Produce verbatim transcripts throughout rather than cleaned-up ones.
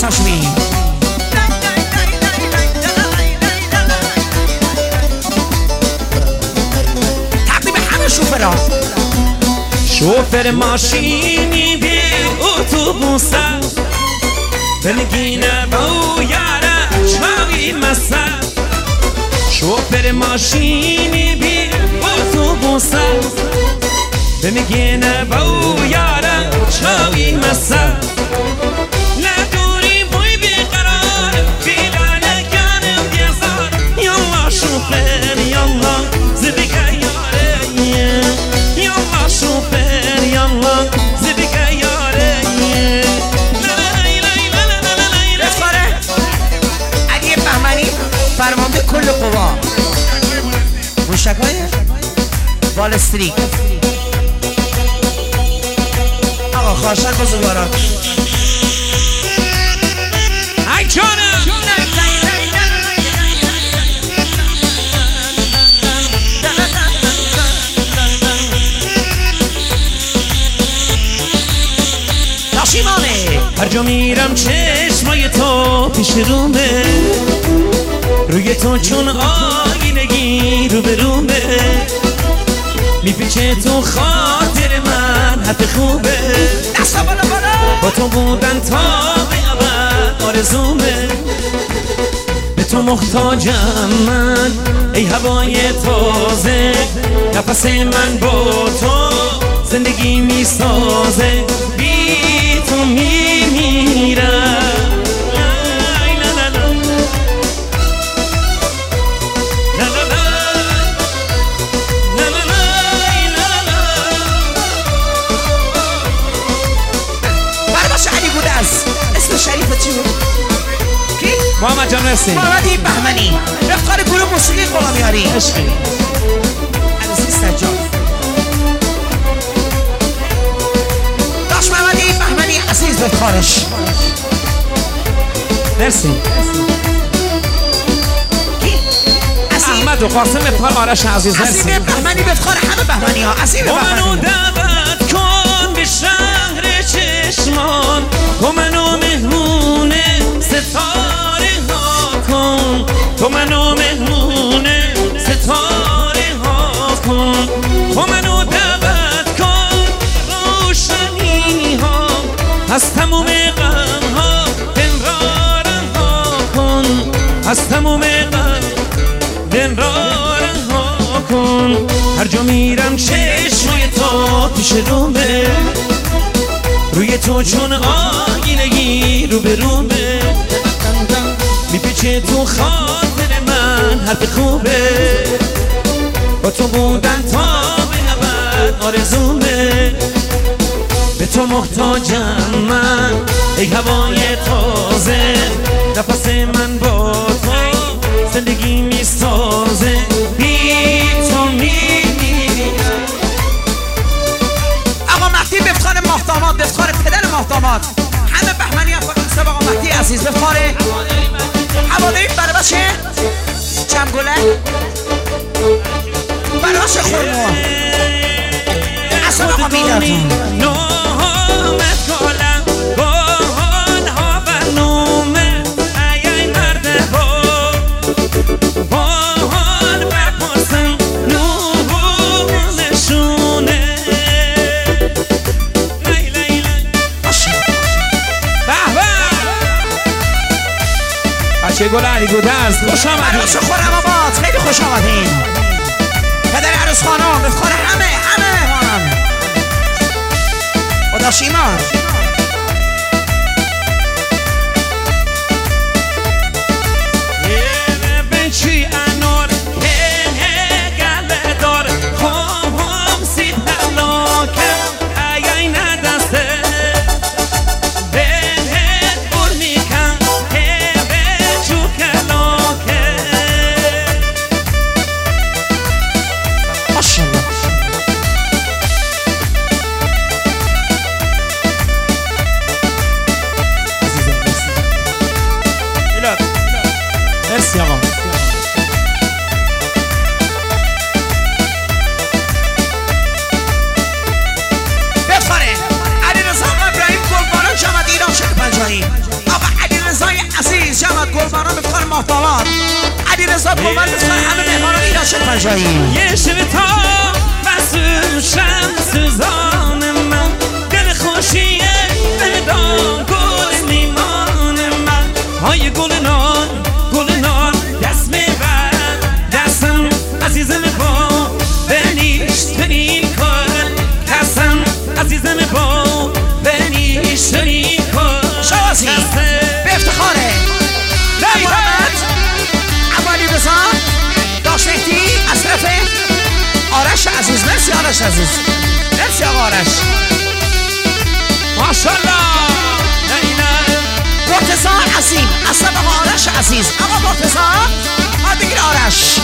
راست هاشمی تقدیم همه شوفرها شوفر ماشینی بی اتوبوسه بنگینه با یاره چاوی مسه شوفر ماشینی بی اتوبوسه بنگینه با یاره چاوی مسه ندوری بوی بیقرار بیلانه گانم بیزار یالله شوفر یالله زبیگه یاره یالله شوفر یالله زبیگه یاره بخاره علی بهمنی فرمانده کل قوا موشکای وال استریت آقا خواهشن بزرگوارا ای جانم داشیمانه هر جا میرم چشمای تو پیش رومه روی تو چون آینگی رو به رومه میپیچه تو خاطر من حرف خوبه دستا بالا بالا با تو بودن تا به ابد آرزومه به تو محتاجم من ای هوای تازه نفس من با تو زندگی میسازه بی تو میمیرم شریفت چی بود؟ کی؟ محمد جان رسی محمدی بهمنی افتخار گروه موسیقی غلامیاری عشقی عزیز سجاد داشت محمدی بهمنی عزیز افتخارش مرسی کی؟ احمد و قاسم افتخار آرش عزیز مرسی عزیز بهمنی به افتخار همه بهمنی ها عزیز بهمنی منو دعوت کن به شهر چشمان تو منو مهمون ستاره ها کن تو منو مهمون ستاره ها کن تو منو دعوت کن روشنی ها از تموم غم ها دلرارن ها کن از تموم غم دلرارن ها کن هر جا میرم چشمای تو پیش رومه روی تو چون آینگی رو به رومه میپیچه تو خاطر من حرف خوبه با تو بودن تا به ابد آرزومه به تو محتاجم من ای هوای تازه نفس من با تو زندگی میسازه بی تو میمیرم آقا مهدی به افتخار ماهداماد به افتخار پدر ماهداماد همه بهمنی هم فقط سب آقا مهدی عزیز به افتخار حوالهی برای بچه چمگله براش خورما اصلا آقا میدارتون نامت کالم بان ها برنومه ای مرده با بان بپرسم نشونه لی لی لی بچه گل علی گودرز خوش آمدین براش خورم آباد خیلی خوش آمدین پدر عروس خانم به افتخار همه همه مهمانان خدا شیمان چی انار هه گله دار خوام هم سید هلاکه ای ای ندسته بهت بر میکن هه به چوکلاکه ماشالله محتوات علی رضا پومن بسخواه همه مهمانان اینا شد مجایی یه شب تا مسئول شمس زان من دل خوشیه دلدان گل نیمان من های گل نان گل نان دست میبر دستم عزیزم با بنیشتنی کن کسم عزیزم با بنیشتنی کن شوازی به افتخاره محمد عبالی رضا داشتی از طرف آرش عزیز مرسی آرش عزیز مرسی آقا آرش ماشالله مرتضی عظیم از طرف آقا آرش عزیز آقا مرتضی ها بگیر آرش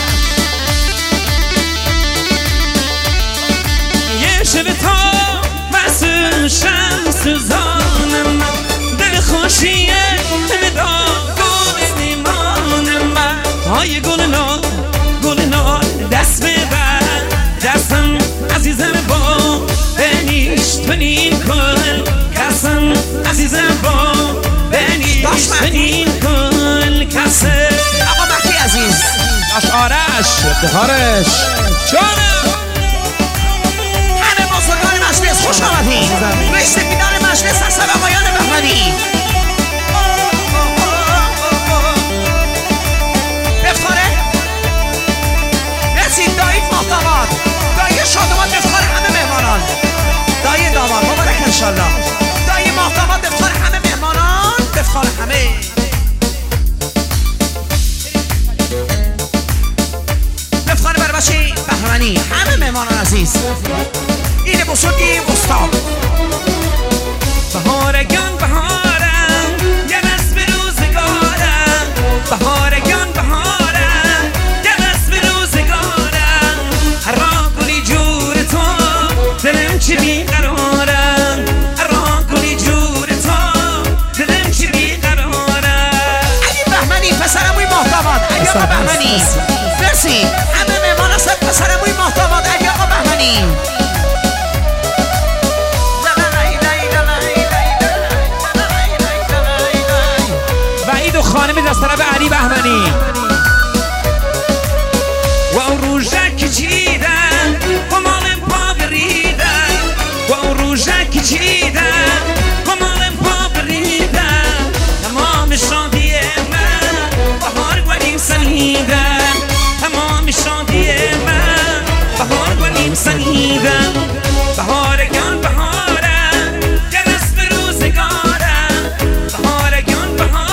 یه شب تا مسئول شمس زانم دل خوشیه مداد گل نیمان من های گل نار گل نار دست ببر دستم عزیزم با بنیشتنین کن کسم عزیزم با بنیشتنین کن کسم آقا مهدی عزیز داش آرش افتخارش جانم مجلس خوش آمدید رئیس بیدار مجلس حسن آقایان بهمنی بفخاره رسید دایی محتمات دایی شادمات بفخاره همه مهمانان دایی داماد مبارک انشالله دایی محتمات بفخاره همه مهمانان بفخاره همه بفخاره بر بچه بهمنی همه مهمانان عزیز اینه بسودی استاد بهارگان بهارم یه دست به روزگارم بهارگان بهارم یه دست به روزگارم هر راه گلی جور تو دلم چه بیقرارم هر راه گلی جور تو دلم چه بیقرارم علی بهمنی پسرموی محتمات علی آقا بهمنی مرسی همه مهمان هستن پسرموی محتمات علی آقا بهمنی خانمی از طرف علی بهمنی و اون روژک چیدن و مالم پا بریدن و اون روژک چیدن و مالم پا بریدن تمام شادی من بهار گلیم سنیدن تمام شادی من بهار گلیم سنیدن بهارگان بهارم یه دست به روزگارم بهارگان بهارم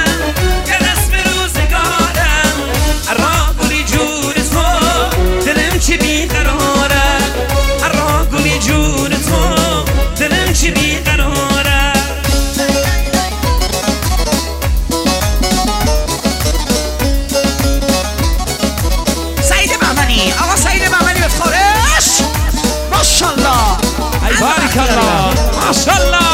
ماشالله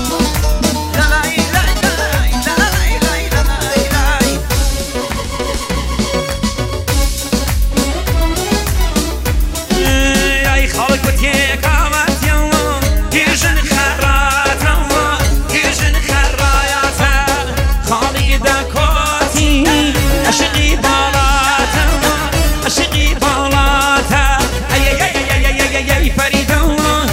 ای خالق بودی کامت یا گیرجن خرات گیرجن خرایات خالق دکاتی عشقی بالات عشقی بالات ای ای ای ای ای ای فریدون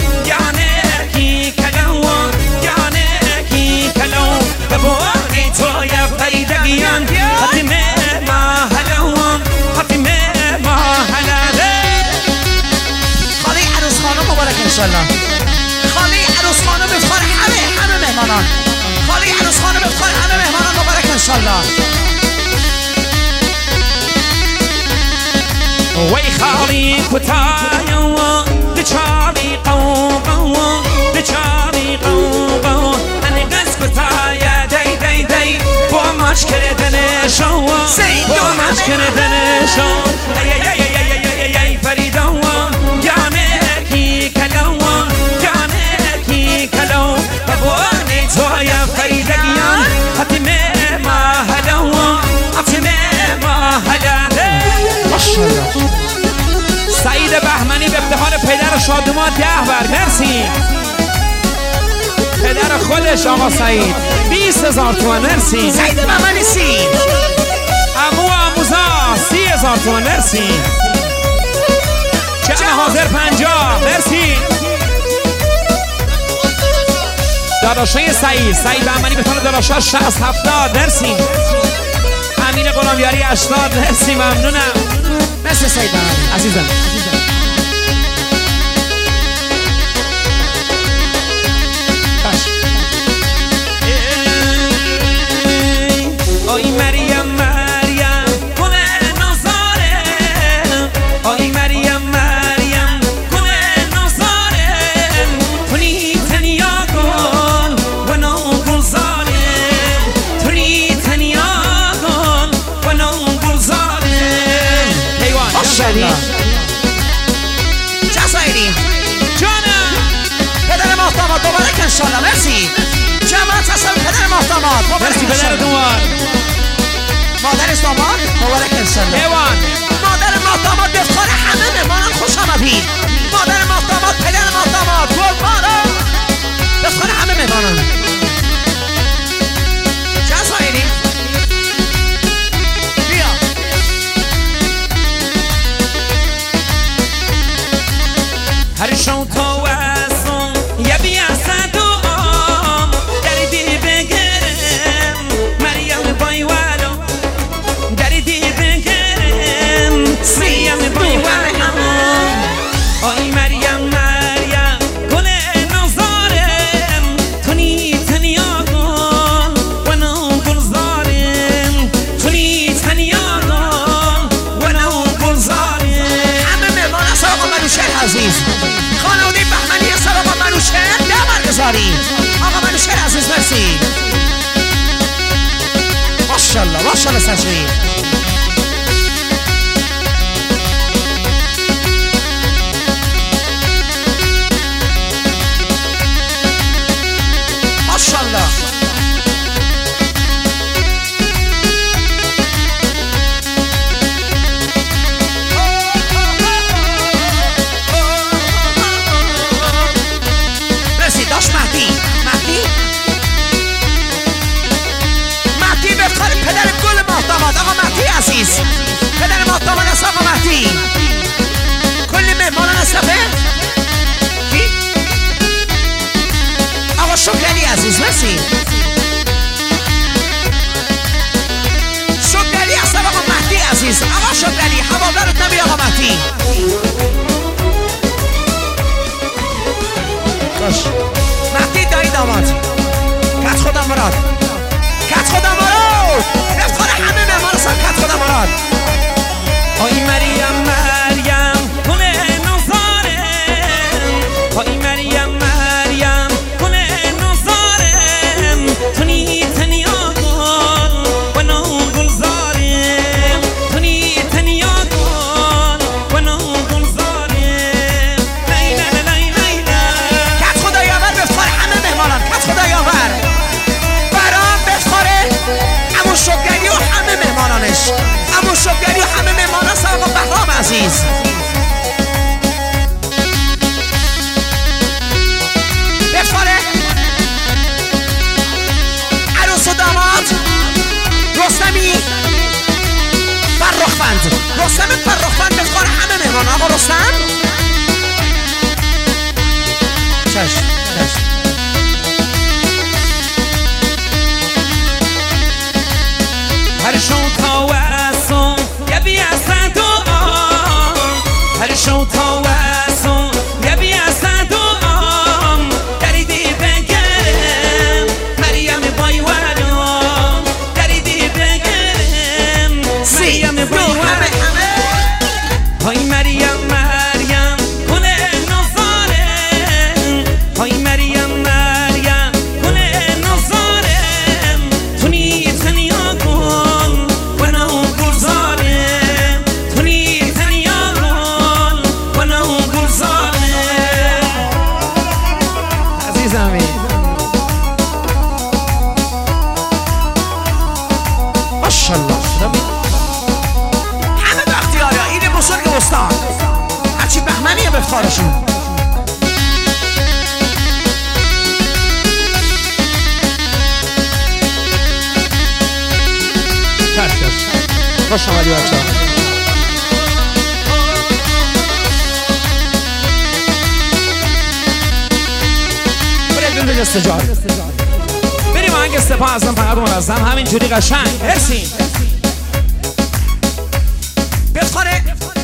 انشالله خاله عروس خانم بفخار همه همه مهمانان خاله عروس خانم بفخار همه مهمانان مبارک انشالله وی خالی کتایا دچاری قوقا دچاری قوقا انی قص کتایا دی دی دی با ماش کردن شو با ماش کردن شو ای ای ای ای ای ای فریدون یانه کی کلو یانه کی کلو بابونی تویا فریدگیان حتمه ما هلو حتمه ما هلا ماشاءالله سعید بهمنی به افتخار پدر شادمان ده بر مرسی پدر خودش آقا سعید بیست هزار تومن مرسی سعید بهمنی سی هزار تومن. مرسی. جمع حاضر پنجاه. مرسی. داداشای سعید سعید بهمنی بتونه داداشا شصت هفتاد. مرسی. امین غلامیاری هشتاد. مرسی ممنونم. مرسی سعید بهمنی عزیزم. آی مریم مریم گل نازاره، آی مریم مریم گل نازاره، تونی تنیا گل و نو گلزاره، تونی تنیا گل و نو گلزاره. حیوان ماشاءالله. جزایری جانم پدر محتمات مبارک انشالله. مرسی جماعت هستم. پدر محتمات مبارک مرسی پدر دوار. مادر داماد مبارک انشالله. حیوان مادر محتمات دفتر همه مهمانان خوش آمدید. مادر محتمات پدر محتمات گلبارا دفتر همه مهمانان. جزایری بیا هر شو تو واسون یا بیا صدو آم دردی بگرم مریم بای والو دردی بگرم مریم بای والو. آی مریم مریم گل نازارم تونی تنیا گل و نو گلزارم، تونی تنیا گل و نو گلزارم. همه مهمان از آقا منوشهر عزیز خانواده بهمنی از آقا منوشهر دمر گذاری. آقا منوشهر عزیز مرسی. ماشالله ماشالله سجری. ماشالله. مرسی داش مهدی مهدی مهدی بفتر پدر گل محتمات آقا مهدی عزیز. پدر محتمات است آقا مهدی. کلی مهمانان اصلفه کی؟ آقا شکری عزیز مرسی. شکری است آقا مهدی عزیز. آقا شکری هوادارت نبی آقا مهدی. باش مهدی دایی داماد کت خودم مراد کت خودم مراد رفتار همه مهمان هستم. کت خودم مراد. آی مریم مریم گل نازارم، آی مریم مریم گل نازارم، تونی تنیا گل و نو گلزارم، تونی تنیا گل و نو گلزارم. لیلا لیلا لیلا کت خدا یاور بفتار همه مهمانم. کت خدا یاور برام بفتاره امو شکری و همه مهمانانش. امو شکری و همه مهمانان هستم آقا بهرام عزیز. بفتاره عروس و داماد رستمی فرخبند. رستم فرخبند بفتار همه مهمان. آقا رستم چشم چشم. هر شو تا واسون یا بیا صدو آم، هر شو تا واسون یا بیا صدو آم دردی بگرم مریم بای والو دردی بگرم مریم بای والو. آی مریم مریم گل نازارم، آی مریم مریم گل نازارم، تونی تنیا گل و نو گلزارم، تونی تنیا گل و نو گلزارم. عزیزمی ماشالله. همه به اختیاره این بزرگ استان هرچی بهمنیه بفتارشون. خوش آمدی بچه‌ها. استجار بریم آهنگ سپاه ازم فقط منظم همینجوری قشنگ. مرسی بفخاره